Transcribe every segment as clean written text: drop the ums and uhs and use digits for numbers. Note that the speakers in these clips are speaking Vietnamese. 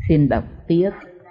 Xin đọc tiếp.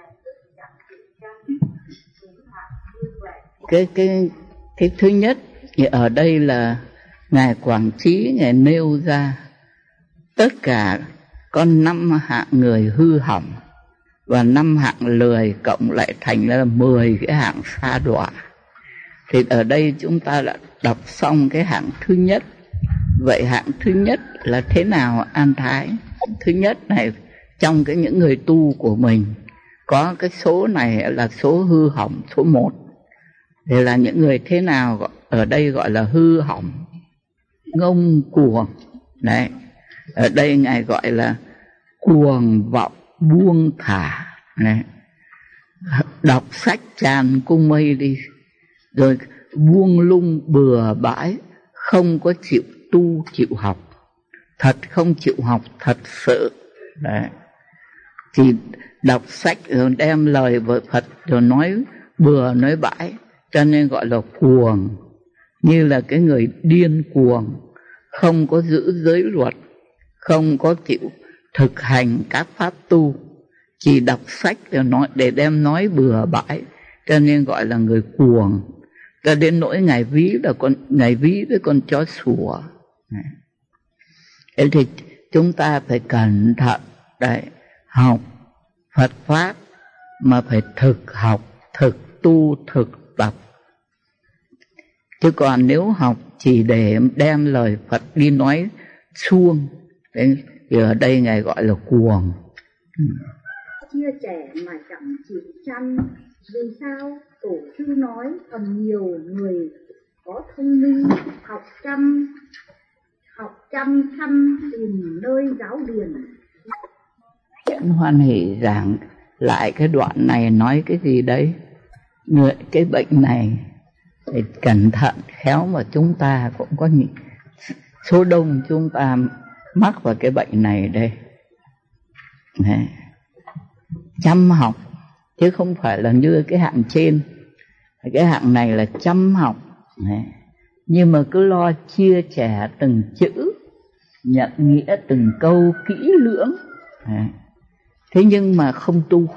Cái thứ nhất ở đây là Ngài Quảng Trí Ngài nêu ra tất cả có 5 hạng người hư hỏng và 5 hạng lười cộng lại thành là 10 cái hạng sa đọa. Thì ở đây chúng ta đã đọc xong cái hạng thứ nhất. Vậy hạng thứ nhất là thế nào An Thái? Thứ nhất này, trong những người tu của mình có cái số này là số hư hỏng số 1. Thì là những người thế nào? Ở đây gọi là hư hỏng, ngông cuồng. Đấy, ở đây Ngài gọi là cuồng vọng buông thả. Đấy, đọc sách tràn cung mây đi, rồi buông lung bừa bãi, không có chịu tu chịu học, thật không chịu học thật sự. Đấy, thì đọc sách rồi đem lời vợ Phật rồi nói bừa nói bãi, cho nên gọi là cuồng, như là cái người điên cuồng, không có giữ giới luật, không có chịu thực hành các pháp tu, chỉ đọc sách rồi nói để đem nói bừa bãi, cho nên gọi là người cuồng. Cho đến nỗi Ngài ví với con chó sủa. Thế thì chúng ta phải cẩn thận đấy, học Phật pháp mà phải thực học, thực tu, thực tập. Chứ còn nếu học chỉ để đem lời Phật đi nói suông, thì ở đây Ngài gọi là cuồng. Chia trẻ mà chẳng chịu chăn, vì sao Tổ sư nói phần nhiều người có thông minh, học chăm chăm tìm nơi giáo điển. Chánh Hoan Hỷ giảng lại cái đoạn này nói cái gì đấy? Cái bệnh này phải cẩn thận khéo, mà chúng ta cũng có những số đông chúng ta mắc vào cái bệnh này đây. Đấy, chăm học chứ không phải là như cái hạng trên. Cái hạng này là chăm học. Đấy, nhưng mà cứ lo chia sẻ từng chữ, nhận nghĩa từng câu kỹ lưỡng. Đấy, thế nhưng mà không tu.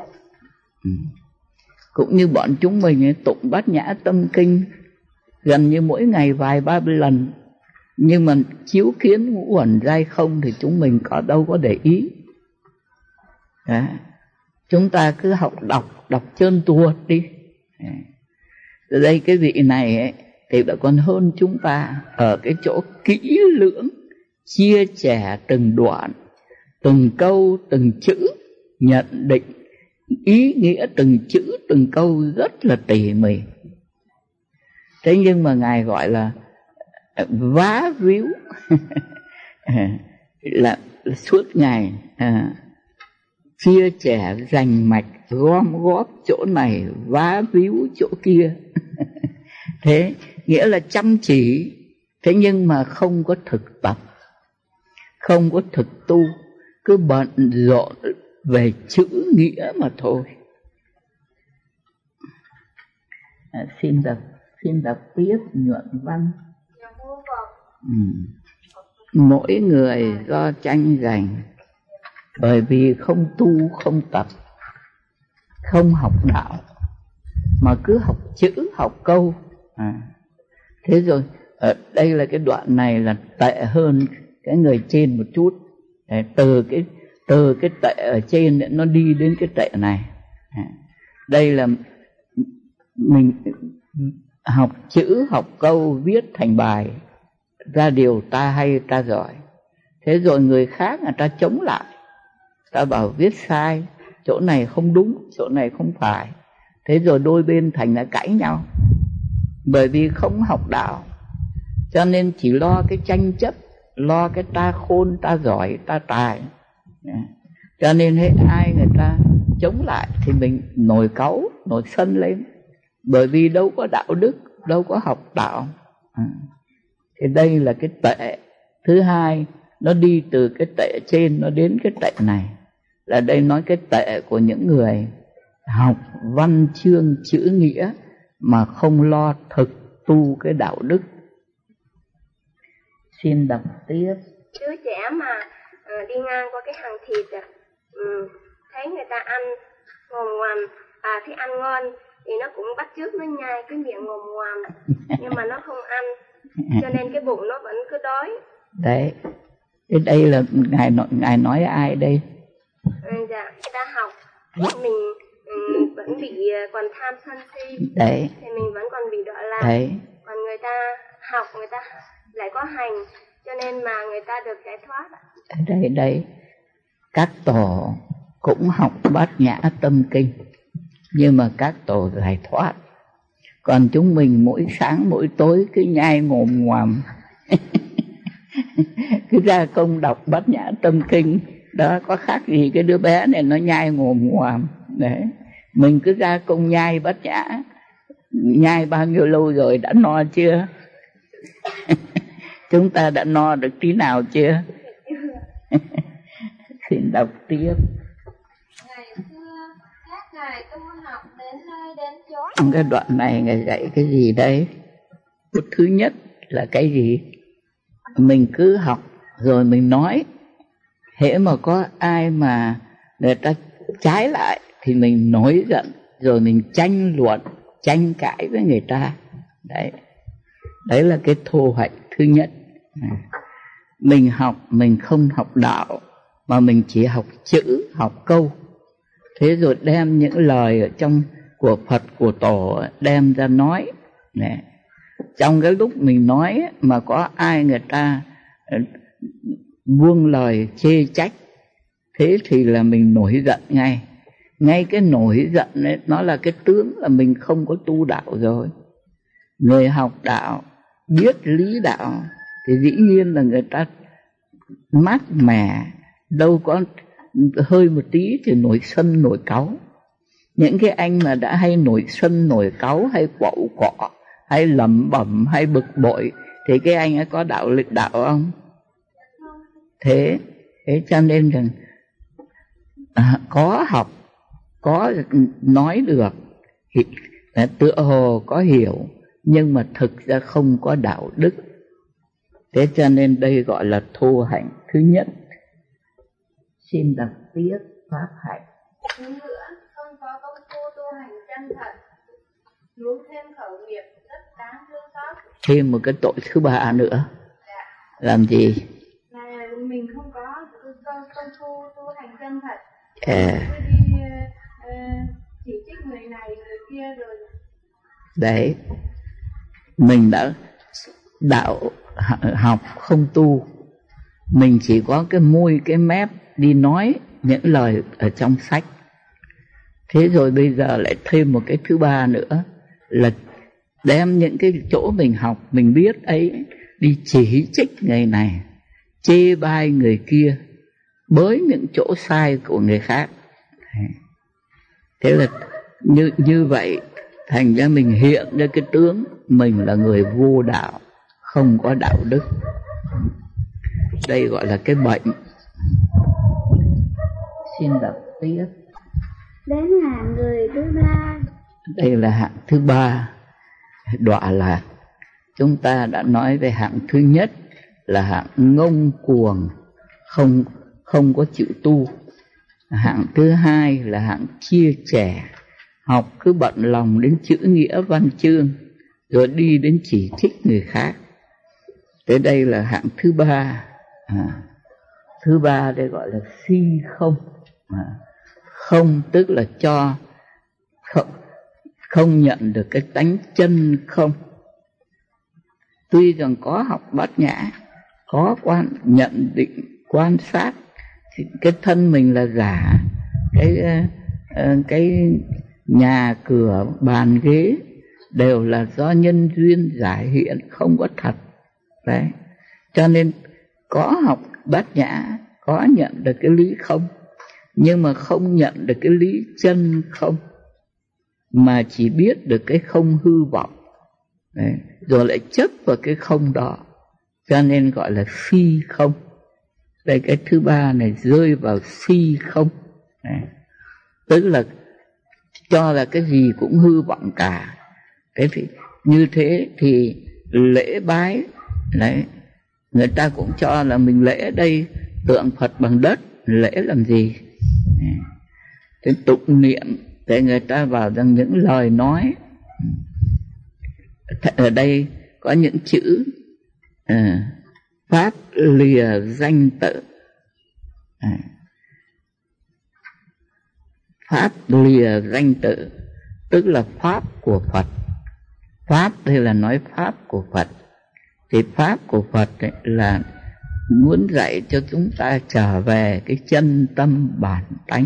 Cũng như bọn chúng mình ấy, tụng Bát Nhã Tâm Kinh gần như mỗi ngày vài ba lần, nhưng mà chiếu kiến ngũ uẩn giai không thì chúng mình đâu có để ý. Đấy, chúng ta cứ đọc trơn tuột đi. Ở đây cái vị này ấy, thì đã còn hơn chúng ta ở cái chỗ kỹ lưỡng, chia sẻ từng đoạn, từng câu, từng chữ, nhận định ý nghĩa từng chữ, từng câu rất là tỉ mỉ. Thế nhưng mà Ngài gọi là vá víu là suốt ngày chia sẻ rành mạch, gom góp chỗ này, vá víu chỗ kia. Thế nghĩa là chăm chỉ, thế nhưng mà không có thực tập, không có thực tu, cứ bận rộn về chữ nghĩa mà thôi. Xin đọc tiếp nhuận văn. Mỗi người do tranh giành, bởi vì không tu không tập, không học đạo, mà cứ học chữ học câu. Thế rồi ở đây là cái đoạn này là tệ hơn cái người trên một chút. Từ cái tệ ở trên nó đi đến cái tệ này. Đây là mình học chữ học câu, viết thành bài ra điều ta hay ta giỏi. Thế rồi người khác người ta chống lại, ta bảo viết sai, chỗ này không đúng, chỗ này không phải. Thế rồi đôi bên thành là cãi nhau, bởi vì không học đạo, cho nên chỉ lo cái tranh chấp, lo cái ta khôn, ta giỏi, ta tài. Cho nên hết ai người ta chống lại thì mình nổi cáu, nổi sân lên, bởi vì đâu có đạo đức, đâu có học đạo. Thì đây là cái tệ thứ hai, nó đi từ cái tệ trên nó đến cái tệ này. Là đây nói cái tệ của những người học văn chương chữ nghĩa mà không lo thực tu cái đạo đức. Xin đọc tiếp. Đứa trẻ mà đi ngang qua cái hàng thịt thấy người ta ăn ngồm ngoàm, thấy ăn ngon thì nó cũng bắt chước nó nhai cái miệng ngồm ngoàm, nhưng mà nó không ăn, cho nên cái bụng nó vẫn cứ đói. Đấy, thế đây là ngài nói ai đây? Dạ, người ta học mình vẫn bị còn tham sân si. Đấy. Thì mình vẫn còn bị đọa lạc. Đấy. Còn người ta học, người ta lại có hành, cho nên mà người ta được giải thoát. Đây, các tổ cũng học Bát Nhã Tâm Kinh, nhưng mà các tổ giải thoát. Còn chúng mình mỗi sáng mỗi tối cứ nhai ngồm ngoàm cứ ra công đọc Bát Nhã Tâm Kinh, đó có khác gì cái đứa bé này nó nhai ngồm ngoàm. Đấy, mình cứ ra công nhai Bát Nhã, nhai bao nhiêu lâu rồi, đã no chưa? Chúng ta đã no được tí nào chưa? Xin đọc tiếp. Ngày xưa các ngài tu học đến nơi đến chốn. Trong cái đoạn này ngài dạy cái gì đây? Thứ nhất là cái gì? Mình cứ học rồi mình nói. Hễ mà có ai mà người ta trái lại thì mình nổi giận, rồi mình tranh luận, tranh cãi với người ta. Đấy là cái thô hạnh thứ nhất. Mình học, mình không học đạo, mà mình chỉ học chữ, học câu. Thế rồi đem những lời ở trong của Phật, của Tổ đem ra nói. Trong cái lúc mình nói mà có ai người ta buông lời chê trách, thế thì là mình nổi giận ngay. Ngay cái nổi giận ấy, nó là cái tướng là mình không có tu đạo rồi. Người học đạo, biết lý đạo thì dĩ nhiên là người ta mát mẻ, đâu có hơi một tí thì nổi sân nổi cáu. Những cái anh mà đã hay nổi sân nổi cáu, hay quẩu quọ, hay lẩm bẩm, hay bực bội, thì cái anh ấy có đạo lực đạo không? Thế cho nên rằng có học, có nói được, tựa hồ có hiểu, nhưng mà thực ra không có đạo đức. Thế cho nên đây gọi là thô hạnh thứ nhất. Xin đọc tiếp pháp hạnh. Hơn nữa, không có công phu tu hành chân thật, nuốt thêm khẩu nghiệp rất đáng thương xót. Thêm một cái tội thứ ba nữa. Dạ. Làm gì? Là mình không có công phu tu hành chân thật. Cứ đi chỉ trích người này người kia rồi. Đấy, mình đã đạo học không tu, mình chỉ có cái môi cái mép đi nói những lời ở trong sách. Thế rồi bây giờ lại thêm một cái thứ ba nữa là đem những cái chỗ mình học, mình biết ấy, đi chỉ trích người này, chê bai người kia, bới những chỗ sai của người khác. Thế là như vậy, thành ra mình hiện ra cái tướng mình là người vô đạo, không có đạo đức. Đây gọi là cái bệnh. Xin đọc tiếp. Đến hạng người thứ ba. Đây là hạng thứ ba, đọa lạc. Chúng ta đã nói về hạng thứ nhất là hạng ngông cuồng, không có chịu tu. Hạng thứ hai là hạng chia sẻ, học cứ bận lòng đến chữ nghĩa văn chương, rồi đi đến chỉ trích người khác. Tới đây là hạng thứ ba. Thứ ba đây gọi là phi không. Không tức là cho không nhận được cái tánh chân không. Tuy rằng có học Bát Nhã, có nhận định quan sát thì cái thân mình là giả, cái nhà cửa bàn ghế đều là do nhân duyên giải hiện, không có thật. Đấy, cho nên có học Bát Nhã, có nhận được cái lý không, nhưng mà không nhận được cái lý chân không, mà chỉ biết được cái không hư vọng. Đấy, rồi lại chấp vào cái không đó, cho nên gọi là phi không. Đây, cái thứ ba này rơi vào phi không. Đấy, tức là cho là cái gì cũng hư vọng cả. Thế thì như thế thì lễ bái, đấy, người ta cũng cho là mình lễ đây tượng Phật bằng đất, lễ làm gì? Thế tụng niệm để người ta vào rằng những lời nói. Ở đây có những chữ pháp lìa danh tự. Pháp lìa danh tự tức là pháp của Phật. Pháp đây là nói pháp của Phật. Thì pháp của Phật là muốn dạy cho chúng ta trở về cái chân tâm bản tánh.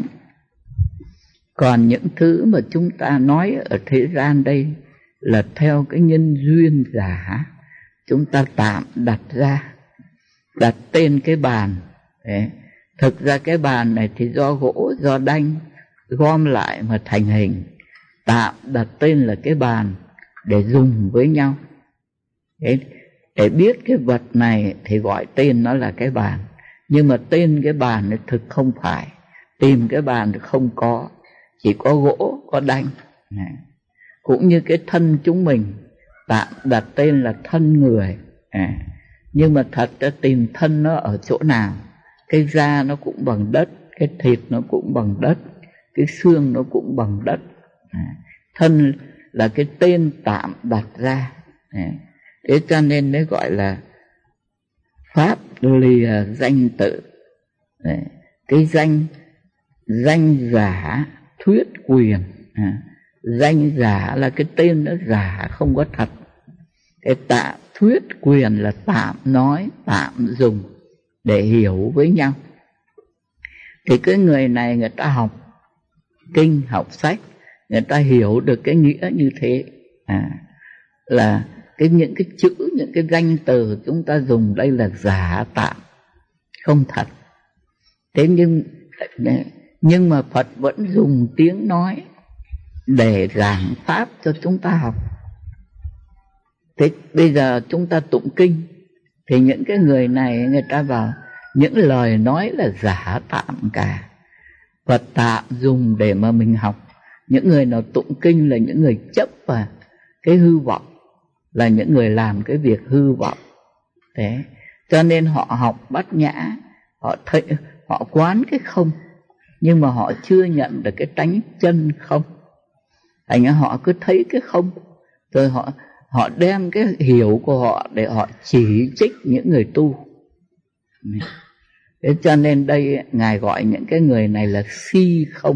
Còn những thứ mà chúng ta nói ở thế gian đây là theo cái nhân duyên giả, chúng ta tạm đặt ra, đặt tên cái bàn. Đấy. Thực ra cái bàn này thì do gỗ, do đanh gom lại mà thành hình, tạm đặt tên là cái bàn để dùng với nhau. Đấy. Để biết cái vật này thì gọi tên nó là cái bàn. Nhưng mà tên cái bàn thì thực không phải. Tìm cái bàn thì không có, chỉ có gỗ, có đanh. Cũng như cái thân chúng mình tạm đặt tên là thân người. Nhưng mà thật ra tìm thân nó ở chỗ nào? Cái da nó cũng bằng đất, cái thịt nó cũng bằng đất, cái xương nó cũng bằng đất. Thân là cái tên tạm đặt ra. Thế cho nên mới gọi là pháp lìa danh tự. Cái danh giả thuyết quyền. Danh giả là cái tên nó giả, không có thật. Cái tạm thuyết quyền là tạm nói, tạm dùng để hiểu với nhau. Thì cái người này người ta học kinh, học sách, người ta hiểu được cái nghĩa như thế. Là những cái chữ, những cái danh từ chúng ta dùng đây là giả tạm, không thật. Thế nhưng mà Phật vẫn dùng tiếng nói để giảng pháp cho chúng ta học. Thế bây giờ chúng ta tụng kinh thì những cái người này người ta vào những lời nói là giả tạm cả, Phật tạm dùng để mà mình học. Những người nào tụng kinh là những người chấp vào cái hư vọng, là những người làm cái việc hư vọng. Thế cho nên họ học bát nhã, họ thấy, họ quán cái không, nhưng mà họ chưa nhận được cái tánh chân không. Thành ra họ cứ thấy cái không, rồi họ đem cái hiểu của họ để họ chỉ trích những người tu. Thế cho nên đây Ngài gọi những cái người này là si không.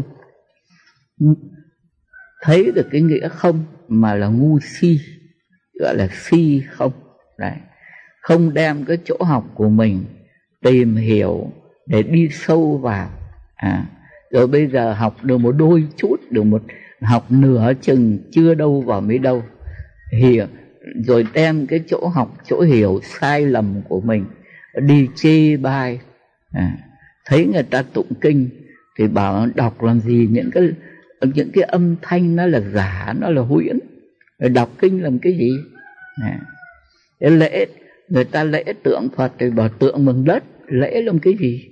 Thấy được cái nghĩa không mà là ngu si, gọi là si không. Đấy. Không đem cái chỗ học của mình tìm hiểu để đi sâu vào. Rồi bây giờ học được một đôi chút, được một học nửa chừng, chưa đâu vào mấy đâu hiểu, rồi đem cái chỗ học, chỗ hiểu sai lầm của mình đi chê bai. Thấy người ta tụng kinh thì bảo đọc làm gì, những cái âm thanh nó là giả, nó là huyễn, rồi đọc kinh làm cái gì? Cái lễ, người ta lễ tượng Phật thì bảo tượng bằng đất, lễ làm cái gì?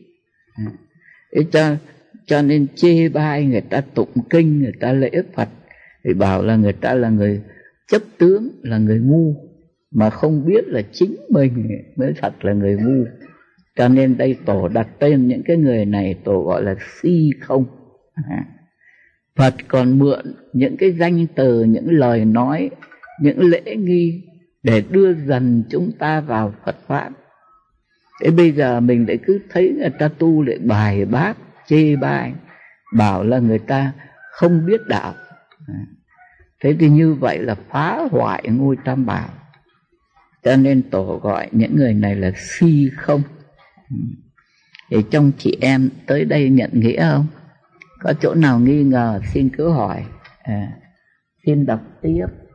Cho nên chê bai người ta tụng kinh, người ta lễ Phật thì bảo là người ta là người chấp tướng, là người ngu, mà không biết là chính mình mới thật là người ngu. Cho nên đây Tổ đặt tên những cái người này, Tổ gọi là si không. Phật còn mượn những cái danh từ, những lời nói, những lễ nghi để đưa dần chúng ta vào Phật Pháp. Thế bây giờ mình lại cứ thấy người ta tu lại bài bác, chê bai, bảo là người ta không biết đạo. Thế thì như vậy là phá hoại ngôi Tam Bảo. Cho nên Tổ gọi những người này là si không. Thì trong chị em tới đây nhận nghĩa không? Có chỗ nào nghi ngờ xin cứ hỏi. Xin đọc tiếp.